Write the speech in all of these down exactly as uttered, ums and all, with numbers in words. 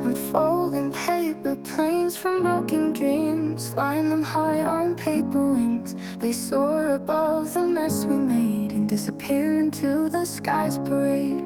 Unfolding paper planes from broken dreams, flying them high on paper wings. They soar above the mess we made and disappear into the sky's parade.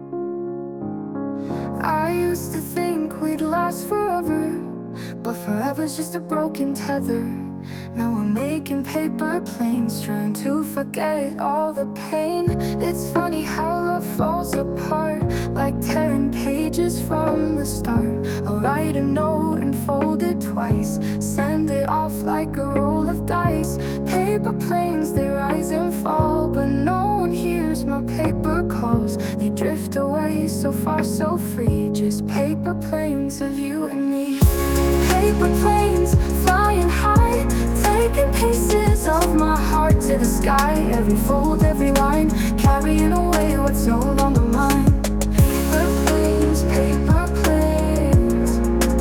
I used to think we'd last forever, but forever's just a broken tether. Now we're making paper planes, trying to forget all the pain. It's funny how love falls apart, like tearing pages from the start. I'll write a note and fold it twice, send it off like a roll of dice. Paper planes, they rise and fall, but no one hears my paper calls. They drift away so far, so free, just paper planes of you and me. Paper planes flying high, taking pieces of my heart to the sky. Every fold, every line, carrying away what's no longer mine. Paper planes, paper planes.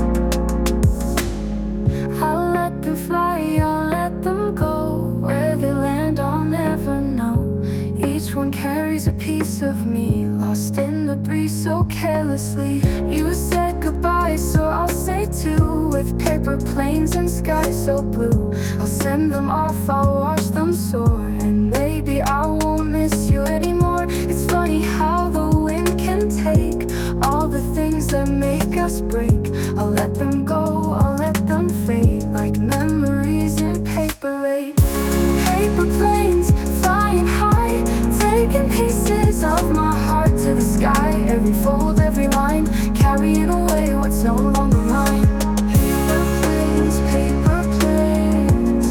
I'll let them fly, I'll let them go. Where they land, I'll never know. Each one carries a piece of me, lost in the breeze so carelessly. You said goodbye, so I'll say too. With paper planes and sky so blue, I'll send them off, I'll watch them soar, and maybe I won't miss you anymore. It's funny how the wind can take all the things that make us break. I'll let them go, I'll let them fade, like memories in paper weight. Paper planes flying high, taking pieces of my heart to the sky. Every fold, every line, carrying away what's no longer mine. Paper planes, paper planes.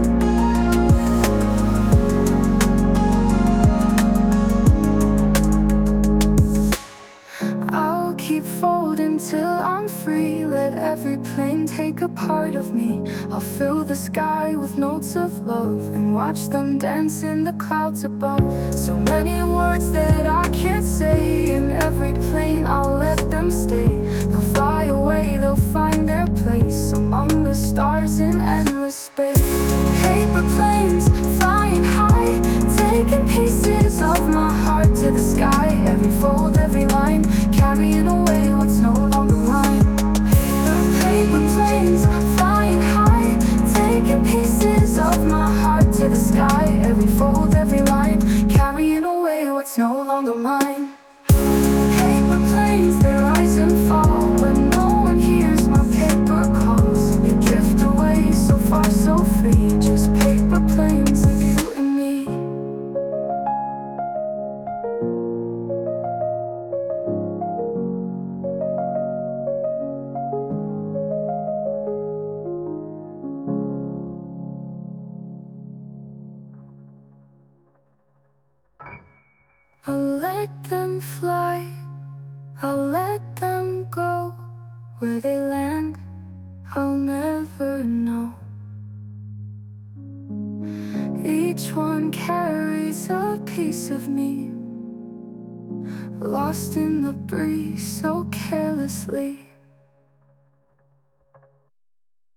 I'll keep folding till I'm free, let every plane take a part of me. I'll fill the sky with notes of love and watch them dance in the clouds above. So many words that I can't say, in every plane I'll let them stay. They'll fly away, they'll find their place among the stars in endless space. Paper planes flying high, taking pieces of my heart to the sky. Every fold, every line, carrying away what's no longer mine. Paper planes flying high, taking pieces of my heart to the sky. Every fold, every line, carrying away what's no longer mine. Paper planes, they rise and fall, but no one hears my paper calls. They drift away so far, so free, just paper planes of you and me. I'll let them fly, I'll let them go. Where they land, I'll never know. Each one carries a piece of me, lost in the breeze so carelessly.